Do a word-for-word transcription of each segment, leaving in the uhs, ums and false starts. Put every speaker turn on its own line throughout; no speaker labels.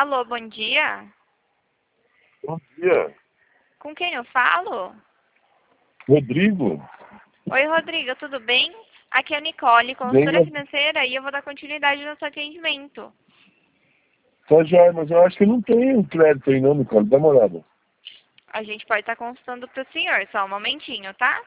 Alô, bom dia.
Bom dia.
Com quem eu falo?
Rodrigo.
Oi, Rodrigo, tudo bem? Aqui é a Nicole, consultora financeira, e eu vou dar continuidade no seu atendimento.
Tá jóia, mas eu acho que não tem crédito aí não, Nicole. Dá uma olhada.
A gente pode estar consultando para o senhor, só um momentinho, tá?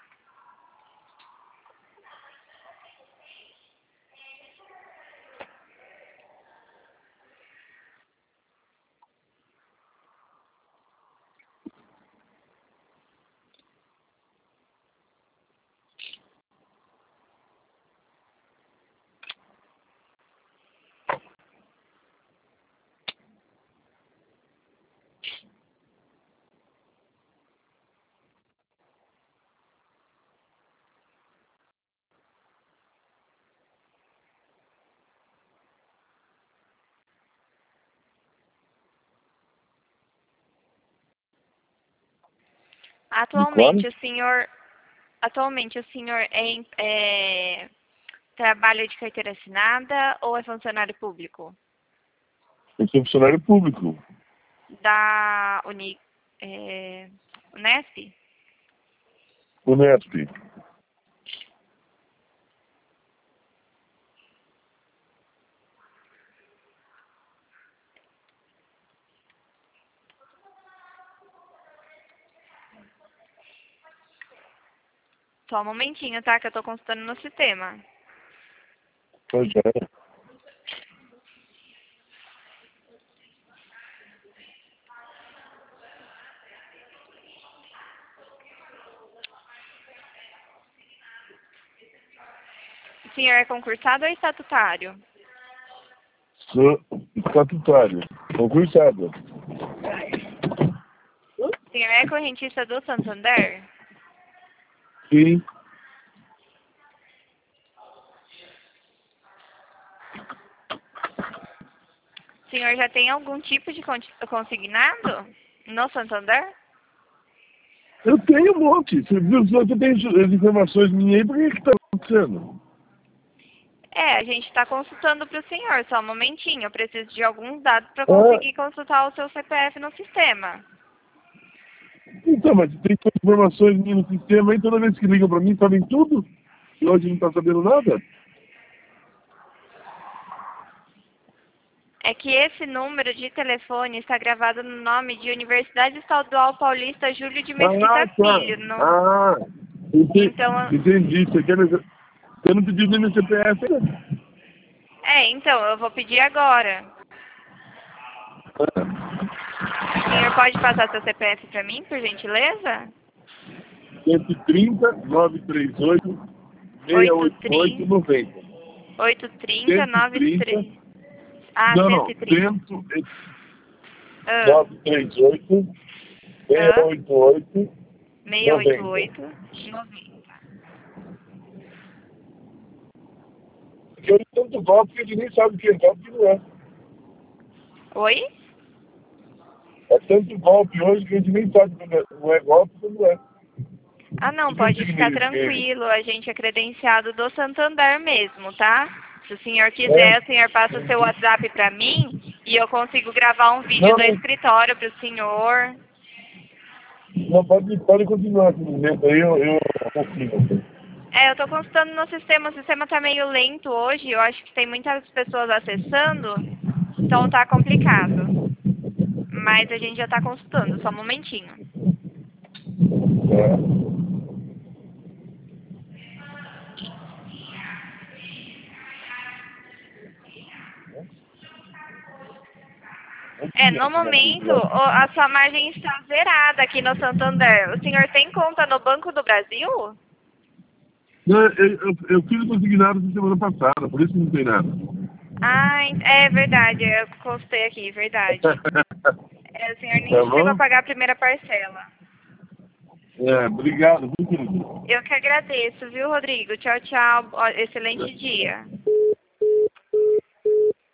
Atualmente o senhor, atualmente o senhor é, é trabalha de carteira assinada ou é funcionário público?
Eu sou funcionário público.
Da Uni, é, Unesp?
Unesp.
Só um momentinho, tá? Que eu tô consultando no sistema.
Tá jóia.
O senhor é concursado ou estatutário?
Sou estatutário. Concursado.
O senhor é correntista do Santander?
Sim.
O senhor já tem algum tipo de consignado no Santander?
Eu tenho um monte. Se você tem as informações minhas aí, por que que tá acontecendo?
É, a gente está consultando para o senhor, só um momentinho. Eu preciso de alguns dados para conseguir ah. consultar o seu C P F no sistema.
Então, mas tem informações minhas no sistema aí, toda vez que ligam para mim, sabem tudo? E hoje não está sabendo nada?
É que esse número de telefone está gravado no nome de Universidade Estadual Paulista Júlio de Mesquita
ah, tá.
Filho. No...
Ah, entendi.
Então,
entendi. Você, quer... Você não pediu nem meu C P F, né?
É, então, eu vou pedir agora. O senhor pode passar seu C P F para mim, por gentileza?
cento e trinta, novecentos e trinta e oito, seiscentos e oitenta e oito, noventa.
oitocentos e trinta, novecentos e trinta. Ah,
não,
cento e trinta.
Ah. novecentos e trinta e oito, seiscentos e oitenta e oito,
seiscentos e oitenta e oito, noventa.
Porque eu tanto golpe que a gente nem sabe o que é golpe que não é.
Oi?
É tanto golpe hoje que a gente nem sabe quando é, não é golpe que não é.
Ah, não, pode ficar tranquilo. A gente é credenciado do Santander mesmo, tá? Se o senhor quiser, é. o senhor passa o seu WhatsApp pra mim e eu consigo gravar um vídeo não, do escritório pro senhor.
Não, pode, pode continuar com o momento aí, eu, eu consigo.
É, eu tô consultando no sistema, o sistema tá meio lento hoje, eu acho que tem muitas pessoas acessando, então tá complicado. Mas a gente já tá consultando, só um momentinho. É, no momento, a sua margem está zerada aqui no Santander. O senhor tem conta no Banco do Brasil?
Não, eu, eu, eu fiz o consignado na semana passada, por isso que não tem nada.
Ah, é verdade, eu constei aqui, verdade. É, o senhor nem tá chegou a pagar a primeira parcela.
É, obrigado, muito querido.
Eu que agradeço, viu, Rodrigo? Tchau, tchau. Excelente dia.